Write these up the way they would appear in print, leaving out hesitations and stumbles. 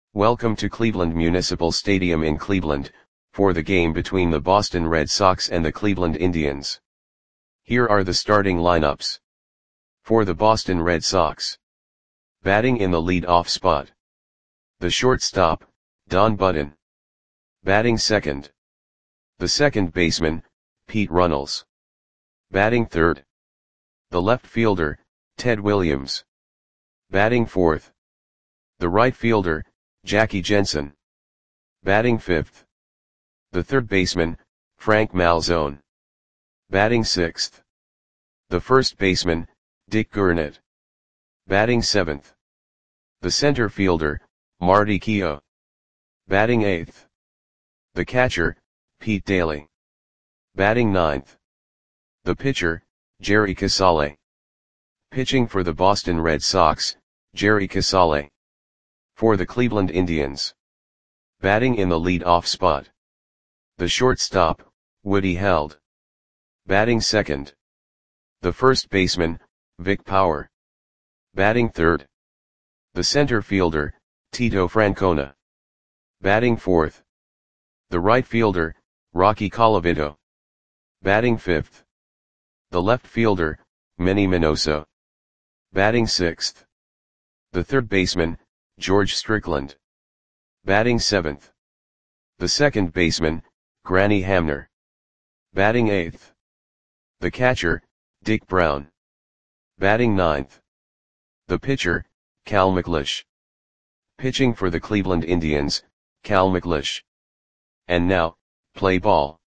Welcome to Cleveland Municipal Stadium in Cleveland, for the game between the Boston Red Sox and the Cleveland Indians. Here are the starting lineups. For the Boston Red Sox. Batting in the lead-off spot. The shortstop, Don Budden. Batting second. The second baseman, Pete Runnels. Batting third. The left fielder, Ted Williams. Batting fourth. The right fielder, Jackie Jensen. Batting fifth. The third baseman, Frank Malzone. Batting sixth. The first baseman, Dick Gurnett. Batting seventh. The center fielder, Marty Keough. Batting eighth. The catcher, Pete Daly. Batting ninth. The pitcher, Jerry Casale. Pitching for the Boston Red Sox, Jerry Casale. For the Cleveland Indians. Batting in the lead-off spot. The shortstop, Woody Held. Batting second. The first baseman, Vic Power. Batting third. The center fielder, Tito Francona. Batting fourth. The right fielder, Rocky Colavito. Batting fifth. The left fielder, Manny Minoso. Batting sixth. The third baseman, George Strickland. Batting seventh. The second baseman, Granny Hamner. Batting eighth. The catcher, Dick Brown. Batting ninth. The pitcher, Cal McLeish. Pitching for the Cleveland Indians, Cal McLeish. And now, play ball.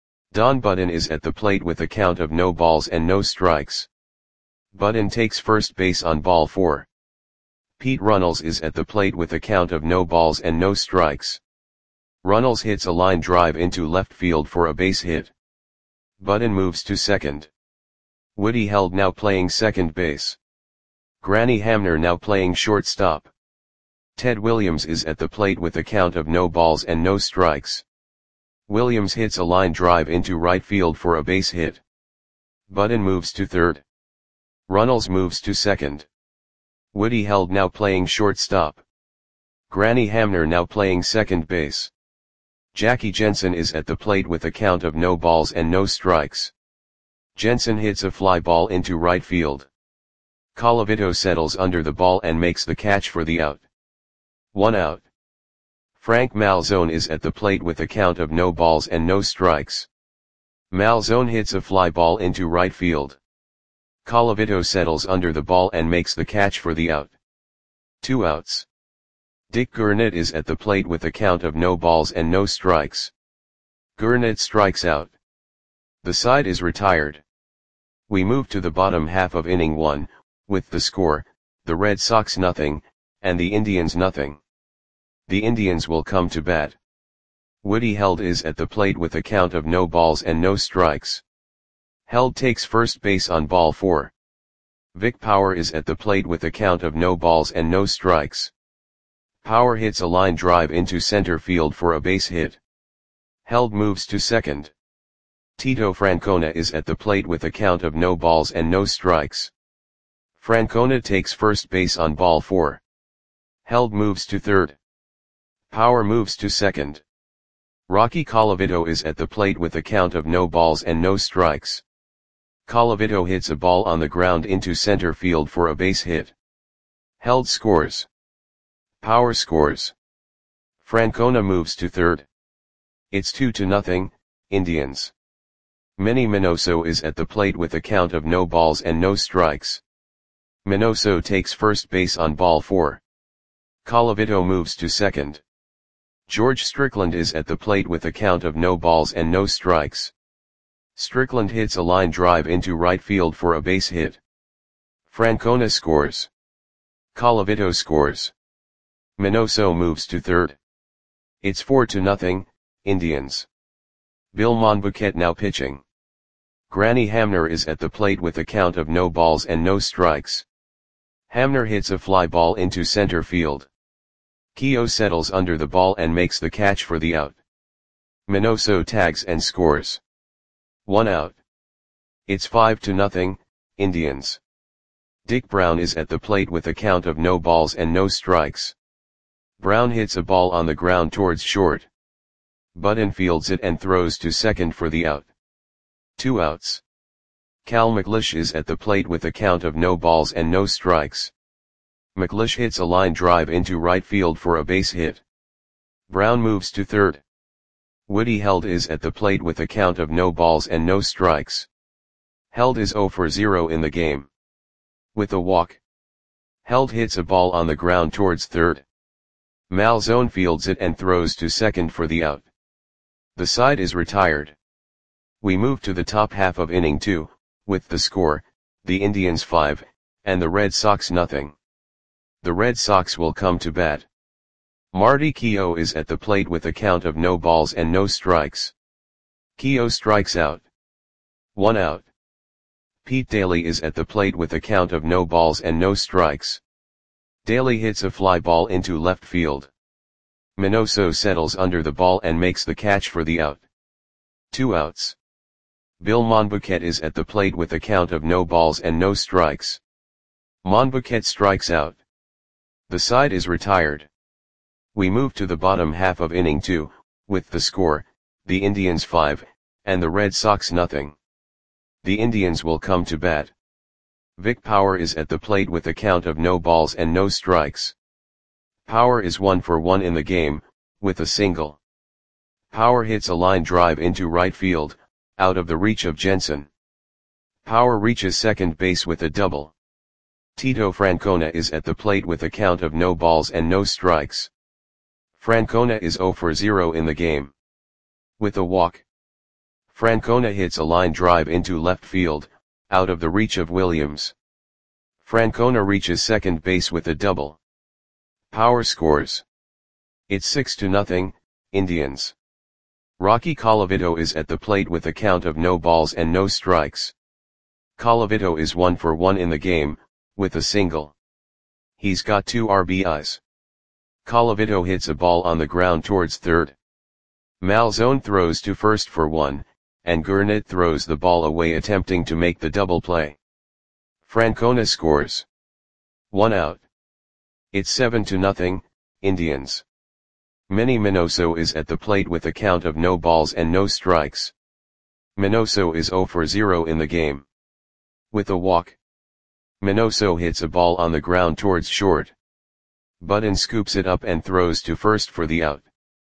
Don Budden is at the plate with a count of no balls and no strikes. Budden takes first base on ball 4. Pete Runnels is at the plate with a count of no balls and no strikes. Runnels hits a line drive into left field for a base hit. Budden moves to second. Woody Held now playing second base. Granny Hamner now playing shortstop. Ted Williams is at the plate with a count of no balls and no strikes. Williams hits a line drive into right field for a base hit. Budden moves to third. Runnels moves to second. Woody Held now playing shortstop. Granny Hamner now playing second base. Jackie Jensen is at the plate with a count of no balls and no strikes. Jensen hits a fly ball into right field. Colavito settles under the ball and makes the catch for the out. 1 out. Frank Malzone is at the plate with a count of no balls and no strikes. Malzone hits a fly ball into right field. Colavito settles under the ball and makes the catch for the out. 2 outs. Dick Gurnett is at the plate with a count of no balls and no strikes. Gurnett strikes out. The side is retired. We move to the bottom half of inning 1, with the score, the Red Sox nothing, and the Indians nothing. The Indians will come to bat. Woody Held is at the plate with a count of no balls and no strikes. Held takes first base on ball 4. Vic Power is at the plate with a count of no balls and no strikes. Power hits a line drive into center field for a base hit. Held moves to second. Tito Francona is at the plate with a count of no balls and no strikes. Francona takes first base on ball 4. Held moves to third. Power moves to second. Rocky Colavito is at the plate with a count of no balls and no strikes. Colavito hits a ball on the ground into center field for a base hit. Held scores. Power scores. Francona moves to third. It's 2-0, Indians. Manny Minoso is at the plate with a count of no balls and no strikes. Minoso takes first base on ball 4. Colavito moves to second. George Strickland is at the plate with a count of no balls and no strikes. Strickland hits a line drive into right field for a base hit. Francona scores. Colavito scores. Minoso moves to third. It's 4-0, Indians. Bill Monbouquet now pitching. Granny Hamner is at the plate with a count of no balls and no strikes. Hamner hits a fly ball into center field. Keough settles under the ball and makes the catch for the out. Minoso tags and scores. 1 out. It's 5-0, Indians. Dick Brown is at the plate with a count of no balls and no strikes. Brown hits a ball on the ground towards short. Button fields it and throws to second for the out. 2 outs. Cal McLeish is at the plate with a count of no balls and no strikes. McLeish hits a line drive into right field for a base hit. Brown moves to third. Woody Held is at the plate with a count of no balls and no strikes. Held is 0 for 0 in the game. With a walk. Held hits a ball on the ground towards third. Malzone fields it and throws to second for the out. The side is retired. We move to the top half of inning 2, with the score, the Indians 5, and the Red Sox nothing. The Red Sox will come to bat. Marty Keough is at the plate with a count of no balls and no strikes. Keough strikes out. 1 out. Pete Daly is at the plate with a count of no balls and no strikes. Daly hits a fly ball into left field. Minoso settles under the ball and makes the catch for the out. 2 outs. Bill Monbouquet is at the plate with a count of no balls and no strikes. Monbouquet strikes out. The side is retired. We move to the bottom half of inning 2, with the score, the Indians 5, and the Red Sox nothing. The Indians will come to bat. Vic Power is at the plate with a count of no balls and no strikes. Power is 1 for 1 in the game, with a single. Power hits a line drive into right field, out of the reach of Jensen. Power reaches second base with a double. Tito Francona is at the plate with a count of no balls and no strikes. Francona is 0 for 0 in the game. With a walk. Francona hits a line drive into left field, out of the reach of Williams. Francona reaches second base with a double. Power scores. It's 6-0, Indians. Rocky Colavito is at the plate with a count of no balls and no strikes. Colavito is 1 for 1 in the game, with a single. He's got 2 RBIs. Colavito hits a ball on the ground towards third. Malzone throws to first for 1, and Gurnett throws the ball away attempting to make the double play. Francona scores. 1 out. It's 7-0, Indians. Manny Minoso is at the plate with a count of no balls and no strikes. Minoso is 0 for 0 in the game. With a walk. Minoso hits a ball on the ground towards short. Button scoops it up and throws to first for the out.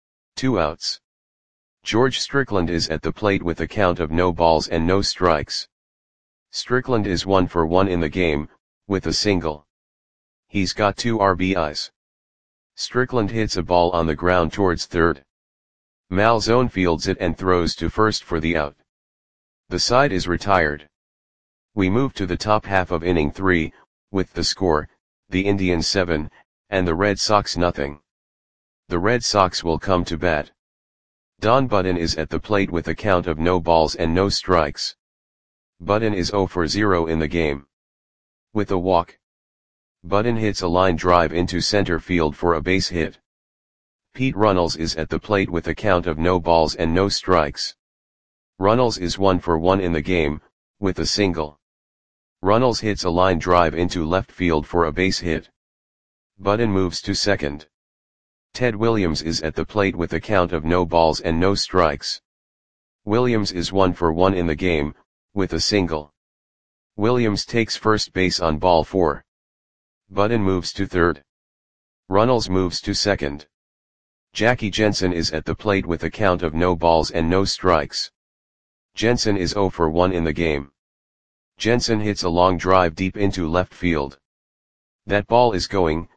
2 outs. George Strickland is at the plate with a count of no balls and no strikes. Strickland is 1 for 1 in the game, with a single. He's got 2 RBIs. Strickland hits a ball on the ground towards third. Malzone fields it and throws to first for the out. The side is retired. We move to the top half of inning 3, with the score, the Indians 7, and the Red Sox nothing. The Red Sox will come to bat. Don Button is at the plate with a count of no balls and no strikes. Button is 0 for 0 in the game. With a walk. Button hits a line drive into center field for a base hit. Pete Runnels is at the plate with a count of no balls and no strikes. Runnels is 1 for 1 in the game, with a single. Runnels hits a line drive into left field for a base hit. Button moves to second. Ted Williams is at the plate with a count of no balls and no strikes. Williams is 1 for 1 in the game, with a single. Williams takes first base on ball 4. Button moves to third. Runnels moves to second. Jackie Jensen is at the plate with a count of no balls and no strikes. Jensen is 0 for 1 in the game. Jensen hits a long drive deep into left field. That ball is gone.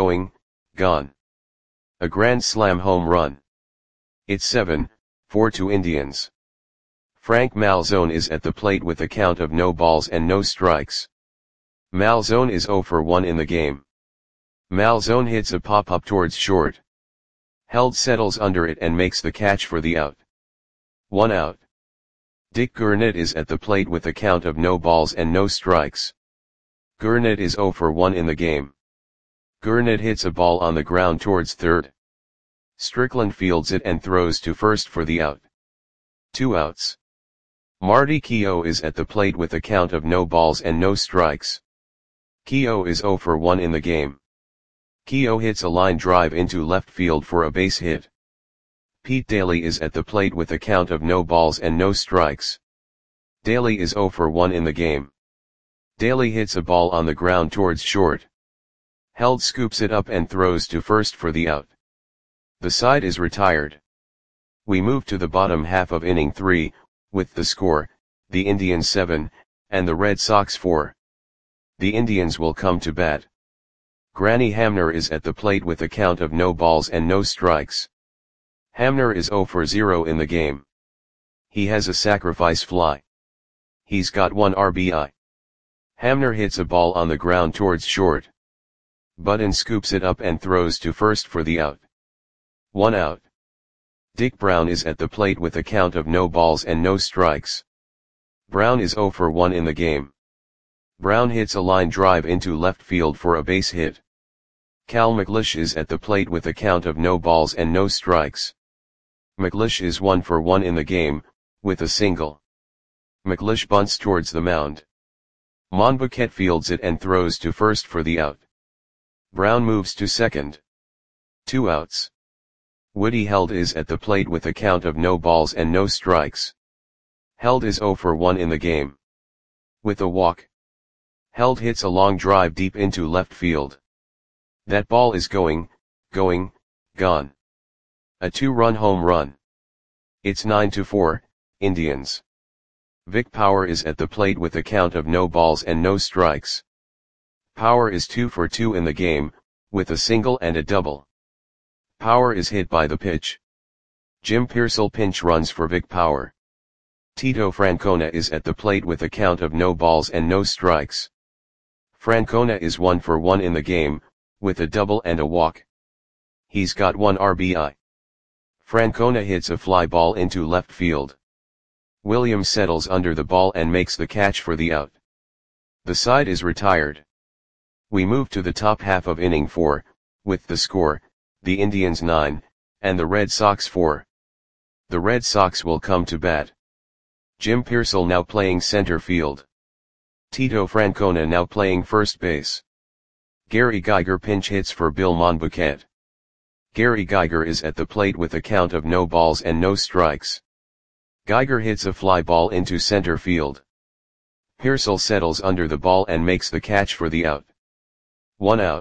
A grand slam home run. It's 7-4 to Indians. Frank Malzone is at the plate with a count of no balls and no strikes. Malzone is 0 for 1 in the game. Malzone hits a pop-up towards short. Held settles under it and makes the catch for the out. 1 out. Dick Gurnett is at the plate with a count of no balls and no strikes. Gurnett is 0 for 1 in the game. Gurnett hits a ball on the ground towards third. Strickland fields it and throws to first for the out. 2 outs. Marty Keough is at the plate with a count of no balls and no strikes. Keough is 0 for 1 in the game. Keogh hits a line drive into left field for a base hit. Pete Daly is at the plate with a count of no balls and no strikes. Daly is 0 for 1 in the game. Daly hits a ball on the ground towards short. Held scoops it up and throws to first for the out. The side is retired. We move to the bottom half of inning 3, with the score, the Indians 7, and the Red Sox 4. The Indians will come to bat. Granny Hamner is at the plate with a count of no balls and no strikes. Hamner is 0 for 0 in the game. He has a sacrifice fly. He's got 1 RBI. Hamner hits a ball on the ground towards short. Button scoops it up and throws to first for the out. 1 out. Dick Brown is at the plate with a count of no balls and no strikes. Brown is 0 for 1 in the game. Brown hits a line drive into left field for a base hit. Cal McLeish is at the plate with a count of no balls and no strikes. McLeish is 1 for 1 in the game, with a single. McLeish bunts towards the mound. Monbouquet fields it and throws to first for the out. Brown moves to second. 2 outs. Woody Held is at the plate with a count of no balls and no strikes. Held is 0 for 1 in the game. With a walk. Held hits a long drive deep into left field. That ball is gone. A 2-run home run. It's 9-4, Indians. Vic Power is at the plate with a count of no balls and no strikes. Power is 2 for 2 in the game, with a single and a double. Power is hit by the pitch. Jim Pearsall pinch runs for Vic Power. Tito Francona is at the plate with a count of no balls and no strikes. Francona is 1 for 1 in the game, with a double and a walk. He's got 1 RBI. Francona hits a fly ball into left field. Williams settles under the ball and makes the catch for the out. The side is retired. We move to the top half of inning 4, with the score, the Indians 9, and the Red Sox 4. The Red Sox will come to bat. Jim Pearsall now playing center field. Tito Francona now playing first base. Gary Geiger pinch hits for Bill Monbouquet. Gary Geiger is at the plate with a count of no balls and no strikes. Geiger hits a fly ball into center field. Pearsall settles under the ball and makes the catch for the out. 1 out.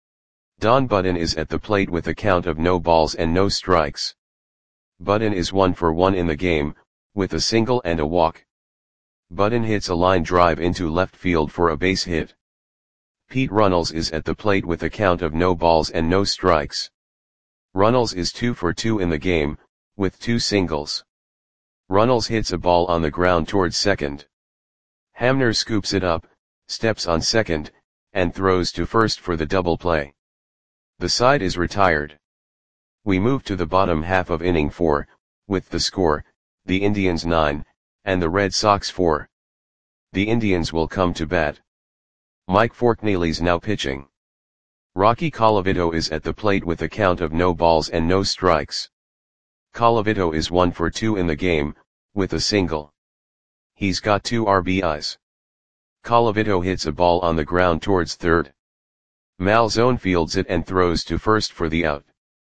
Don Button is at the plate with a count of no balls and no strikes. Button is 1 for 1 in the game, with a single and a walk. Button hits a line drive into left field for a base hit. Pete Runnels is at the plate with a count of no balls and no strikes. Runnels is 2 for 2 in the game, with 2 singles. Runnels hits a ball on the ground towards second. Hamner scoops it up, steps on second, and throws to first for the double play. The side is retired. We move to the bottom half of inning 4, with the score, the Indians 9, and the Red Sox 4. The Indians will come to bat. Mike Forkneely's now pitching. Rocky Colavito is at the plate with a count of no balls and no strikes. Colavito is 1 for 2 in the game, with a single. He's got 2 RBIs. Colavito hits a ball on the ground towards third. Malzone fields it and throws to first for the out.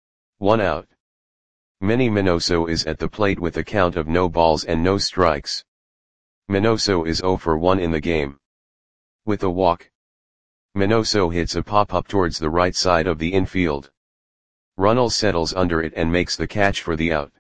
1 out. Manny Minoso is at the plate with a count of no balls and no strikes. Minoso is 0 for 1 in the game. With a walk. Minoso hits a pop-up towards the right side of the infield. Runnels settles under it and makes the catch for the out.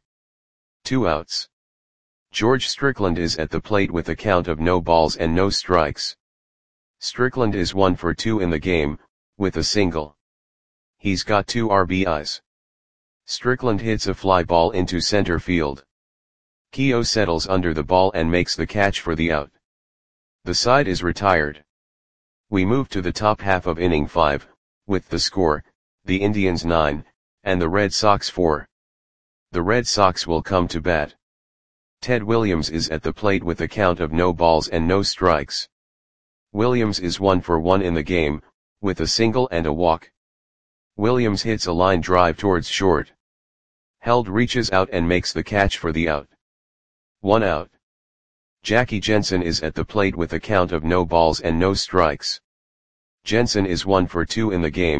2 outs. George Strickland is at the plate with a count of no balls and no strikes. Strickland is 1 for 2 in the game, with a single. He's got 2 RBIs. Strickland hits a fly ball into center field. Keogh settles under the ball and makes the catch for the out. The side is retired. We move to the top half of inning 5, with the score, the Indians 9, and the Red Sox 4. The Red Sox will come to bat. Ted Williams is at the plate with a count of no balls and no strikes. Williams is 1 for 1 in the game, with a single and a walk. Williams hits a line drive towards short. Held reaches out and makes the catch for the out. 1 out. Jackie Jensen is at the plate with a count of no balls and no strikes. Jensen is 1 for 2 in the game,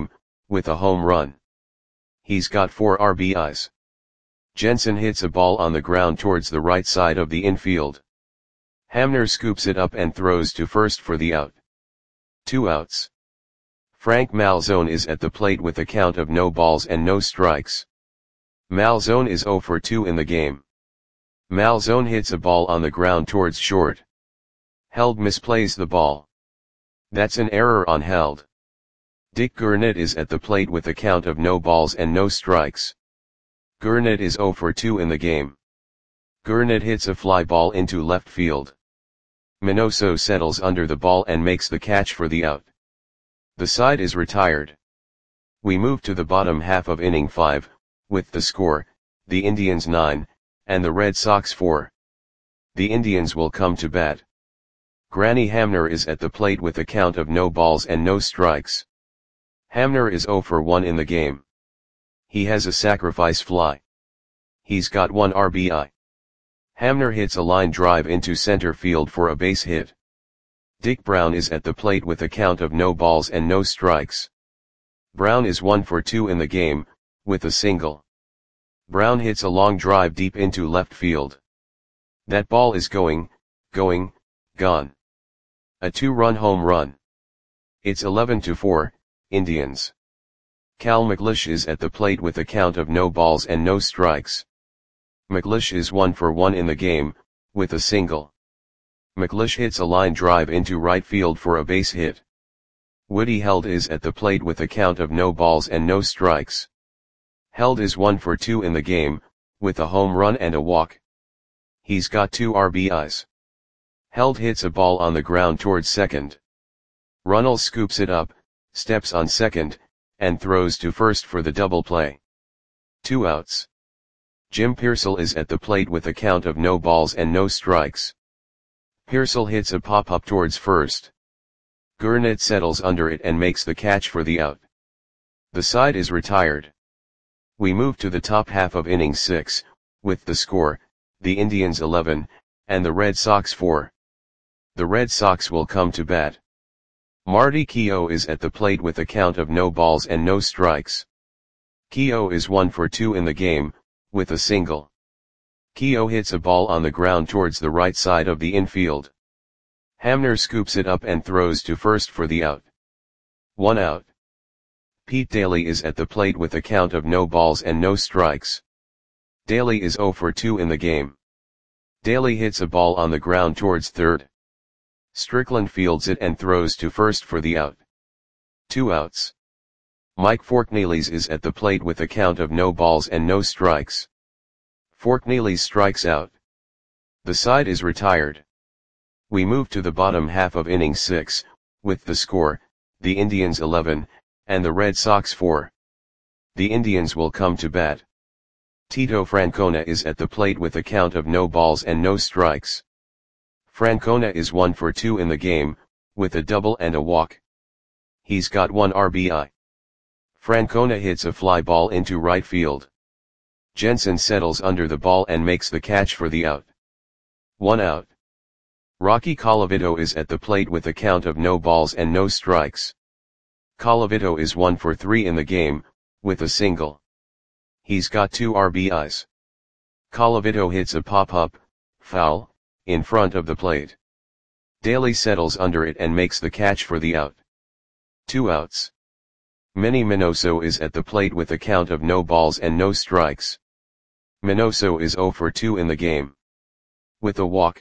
with a home run. He's got 4 RBIs. Jensen hits a ball on the ground towards the right side of the infield. Hamner scoops it up and throws to first for the out. 2 outs. Frank Malzone is at the plate with a count of no balls and no strikes. Malzone is 0 for 2 in the game. Malzone hits a ball on the ground towards short. Held misplays the ball. That's an error on Held. Dick Gurnett is at the plate with a count of no balls and no strikes. Gurnett is 0 for 2 in the game. Gurnett hits a fly ball into left field. Minoso settles under the ball and makes the catch for the out. The side is retired. We move to the bottom half of inning 5, with the score, the Indians 9, and the Red Sox 4. The Indians will come to bat. Granny Hamner is at the plate with a count of no balls and no strikes. Hamner is 0 for 1 in the game. He has a sacrifice fly. He's got 1 RBI. Hamner hits a line drive into center field for a base hit. Dick Brown is at the plate with a count of no balls and no strikes. Brown is 1 for 2 in the game, with a single. Brown hits a long drive deep into left field. That ball is gone. A 2-run home run. It's 11-4, Indians. Cal McLeish is at the plate with a count of no balls and no strikes. McLeish is 1 for 1 in the game, with a single. McLeish hits a line drive into right field for a base hit. Woody Held is at the plate with a count of no balls and no strikes. Held is 1 for 2 in the game, with a home run and a walk. He's got 2 RBIs. Held hits a ball on the ground towards second. Runnels scoops it up, steps on second, and throws to first for the double play. 2 outs. Jim Pearsall is at the plate with a count of no balls and no strikes. Pearsall hits a pop-up towards first. Gurnett settles under it and makes the catch for the out. The side is retired. We move to the top half of inning 6, with the score, the Indians 11, and the Red Sox 4. The Red Sox will come to bat. Marty Keough is at the plate with a count of no balls and no strikes. Keough is 1 for 2 in the game, with a single. Keough hits a ball on the ground towards the right side of the infield. Hamner scoops it up and throws to first for the out. 1 out. Pete Daly is at the plate with a count of no balls and no strikes. Daly is 0 for 2 in the game. Daly hits a ball on the ground towards third. Strickland fields it and throws to first for the out. 2 outs. Mike Forknelis is at the plate with a count of no balls and no strikes. Forknelis strikes out. The side is retired. We move to the bottom half of inning 6, with the score, the Indians 11, and the Red Sox 4. The Indians will come to bat. Tito Francona is at the plate with a count of no balls and no strikes. Francona is 1 for 2 in the game, with a double and a walk. He's got 1 RBI. Francona hits a fly ball into right field. Jensen settles under the ball and makes the catch for the out. 1 out. Rocky Colavito is at the plate with a count of no balls and no strikes. Colavito is 1 for 3 in the game, with a single. He's got 2 RBIs. Colavito hits a pop-up, foul, in front of the plate. Daly settles under it and makes the catch for the out. 2 outs. Manny Minoso is at the plate with a count of no balls and no strikes. Minoso is 0 for 2 in the game. With a walk.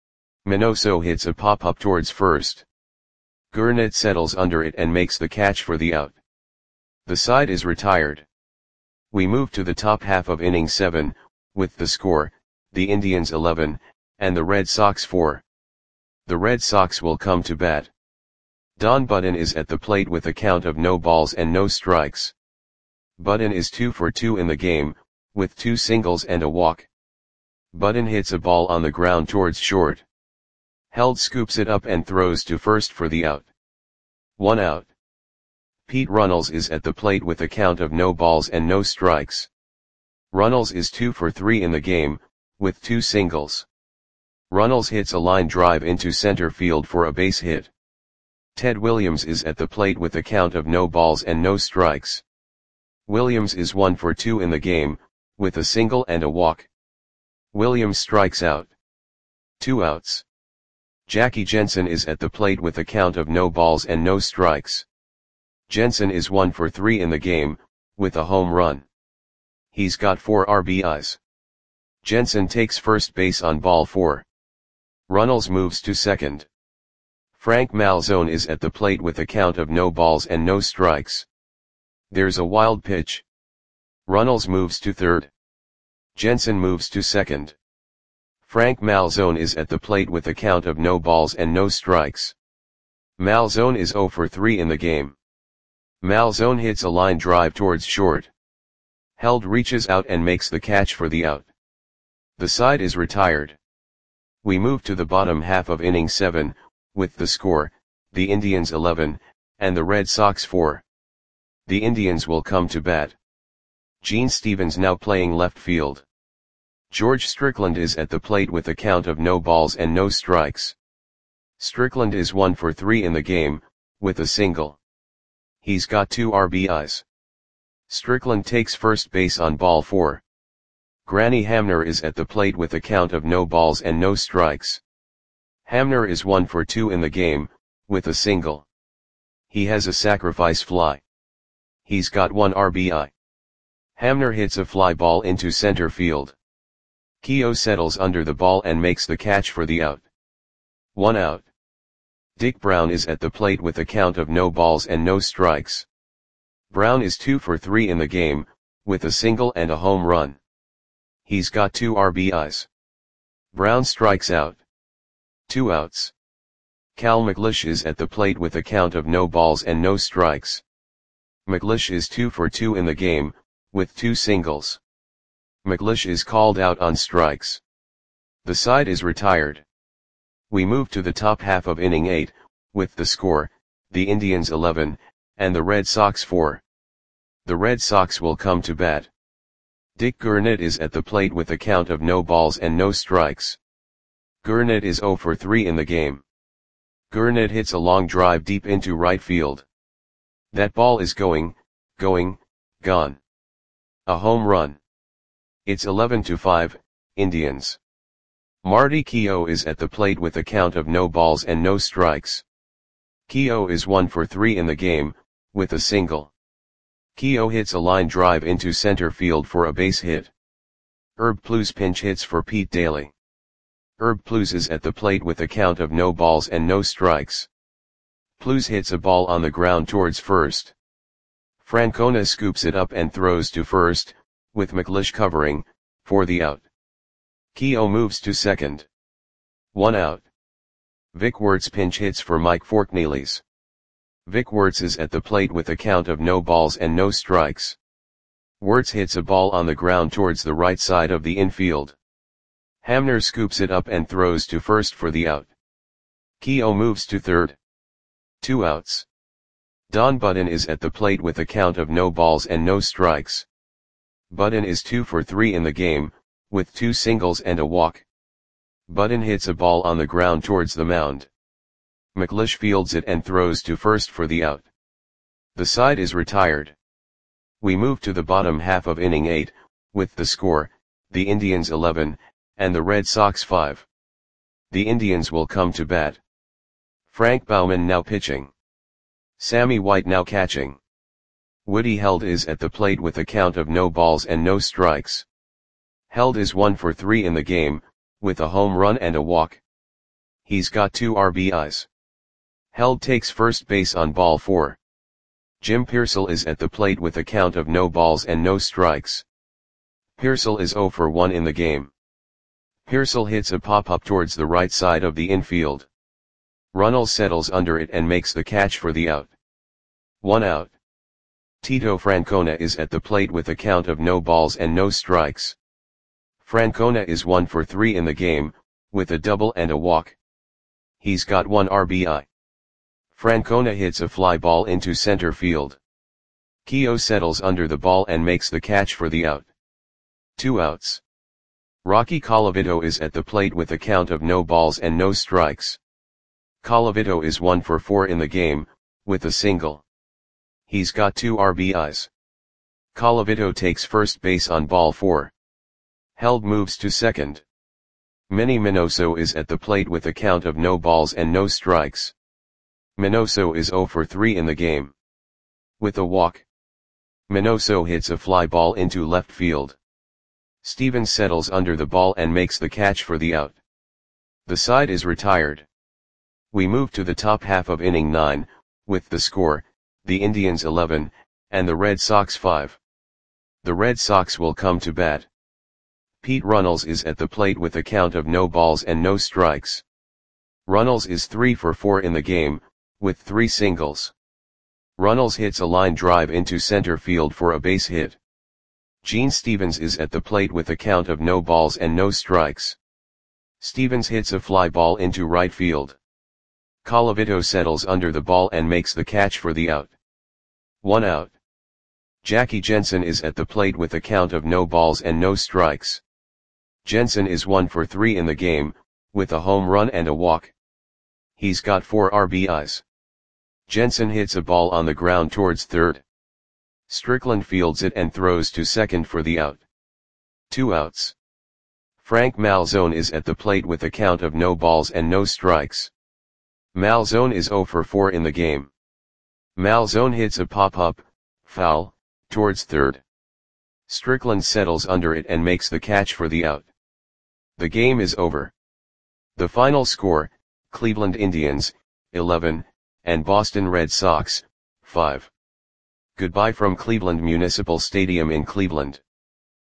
Minoso hits a pop-up towards first. Gurnett settles under it and makes the catch for the out. The side is retired. We move to the top half of inning 7, with the score, the Indians 11, and the Red Sox 4. The Red Sox will come to bat. Don Budden is at the plate with a count of no balls and no strikes. Budden is 2 for 2 in the game, with 2 singles and a walk. Budden hits a ball on the ground towards short. Held scoops it up and throws to first for the out. 1 out. Pete Runnels is at the plate with a count of no balls and no strikes. Runnels is 2 for 3 in the game, with 2 singles. Runnels hits a line drive into center field for a base hit. Ted Williams is at the plate with a count of no balls and no strikes. Williams is 1 for 2 in the game, with a single and a walk. Williams strikes out. 2 outs. Jackie Jensen is at the plate with a count of no balls and no strikes. Jensen is 1 for 3 in the game, with a home run. He's got 4 RBIs. Jensen takes first base on ball 4. Runnels moves to second. Frank Malzone is at the plate with a count of no balls and no strikes. There's a wild pitch. Runnels moves to third. Jensen moves to second. Frank Malzone is at the plate with a count of no balls and no strikes. Malzone is 0 for 3 in the game. Malzone hits a line drive towards short. Held reaches out and makes the catch for the out. The side is retired. We move to the bottom half of inning 7, with the score, the Indians 11, and the Red Sox 4. The Indians will come to bat. Gene Stevens now playing left field. George Strickland is at the plate with a count of no balls and no strikes. Strickland is 1 for 3 in the game, with a single. He's got 2 RBIs. Strickland takes first base on ball 4. Granny Hamner is at the plate with a count of no balls and no strikes. Hamner is 1 for 2 in the game, with a single. He has a sacrifice fly. He's got 1 RBI. Hamner hits a fly ball into center field. Keogh settles under the ball and makes the catch for the out. 1 out. Dick Brown is at the plate with a count of no balls and no strikes. Brown is 2 for 3 in the game, with a single and a home run. He's got 2 RBIs. Brown strikes out. 2 outs. Cal McLeish is at the plate with a count of no balls and no strikes. McLeish is 2 for 2 in the game, with 2 singles. McLeish is called out on strikes. The side is retired. We move to the top half of inning 8, with the score, the Indians 11, and the Red Sox 4. The Red Sox will come to bat. Dick Gurnett is at the plate with a count of no balls and no strikes. Gurnett is 0 for 3 in the game. Gurnett hits a long drive deep into right field. That ball is gone. A home run. It's 11-5, Indians. Marty Keogh is at the plate with a count of no balls and no strikes. Keogh is 1 for 3 in the game, with a single. Keogh hits a line drive into center field for a base hit. Herb Plews pinch hits for Pete Daly. Herb Plews is at the plate with a count of no balls and no strikes. Plews hits a ball on the ground towards first. Francona scoops it up and throws to first, with McLeish covering, for the out. Keogh moves to second. 1 out. Vic Wertz pinch hits for Mike Forknelis. Vic Wertz is at the plate with a count of no balls and no strikes. Wertz hits a ball on the ground towards the right side of the infield. Hamner scoops it up and throws to first for the out. Keogh moves to third. 2 outs. Don Budden is at the plate with a count of no balls and no strikes. Budden is 2 for 3 in the game, with 2 singles and a walk. Budden hits a ball on the ground towards the mound. McLeish fields it and throws to first for the out. The side is retired. We move to the bottom half of inning 8, with the score, the Indians 11, and the Red Sox 5. The Indians will come to bat. Frank Baumann now pitching. Sammy White now catching. Woody Held is at the plate with a count of no balls and no strikes. Held is 1 for 3 in the game, with a home run and a walk. He's got 2 RBIs. Held takes first base on ball 4. Jim Piersall is at the plate with a count of no balls and no strikes. Piersall is 0 for 1 in the game. Piersall hits a pop-up towards the right side of the infield. Runnels settles under it and makes the catch for the out. 1 out. Tito Francona is at the plate with a count of no balls and no strikes. Francona is 1 for 3 in the game, with a double and a walk. He's got 1 RBI. Francona hits a fly ball into center field. Keogh settles under the ball and makes the catch for the out. 2 outs. Rocky Colavito is at the plate with a count of no balls and no strikes. Colavito is 1 for 4 in the game, with a single. He's got 2 RBIs. Colavito takes first base on ball 4. Held moves to second. Manny Minoso is at the plate with a count of no balls and no strikes. Minoso is 0 for 3 in the game. With a walk. Minoso hits a fly ball into left field. Stevens settles under the ball and makes the catch for the out. The side is retired. We move to the top half of inning 9, with the score, the Indians 11, and the Red Sox 5. The Red Sox will come to bat. Pete Runnels is at the plate with a count of no balls and no strikes. Runnels is 3 for 4 in the game, with 3 singles. Runnels hits a line drive into center field for a base hit. Gene Stevens is at the plate with a count of no balls and no strikes. Stevens hits a fly ball into right field. Colavito settles under the ball and makes the catch for the out. 1 out. Jackie Jensen is at the plate with a count of no balls and no strikes. Jensen is 1 for 3 in the game, with a home run and a walk. He's got 4 RBIs. Jensen hits a ball on the ground towards third. Strickland fields it and throws to second for the out. 2 outs. Frank Malzone is at the plate with a count of no balls and no strikes. Malzone is 0 for 4 in the game. Malzone hits a pop-up, foul, towards third. Strickland settles under it and makes the catch for the out. The game is over. The final score, Cleveland Indians, 11, and Boston Red Sox, 5. Goodbye from Cleveland Municipal Stadium in Cleveland.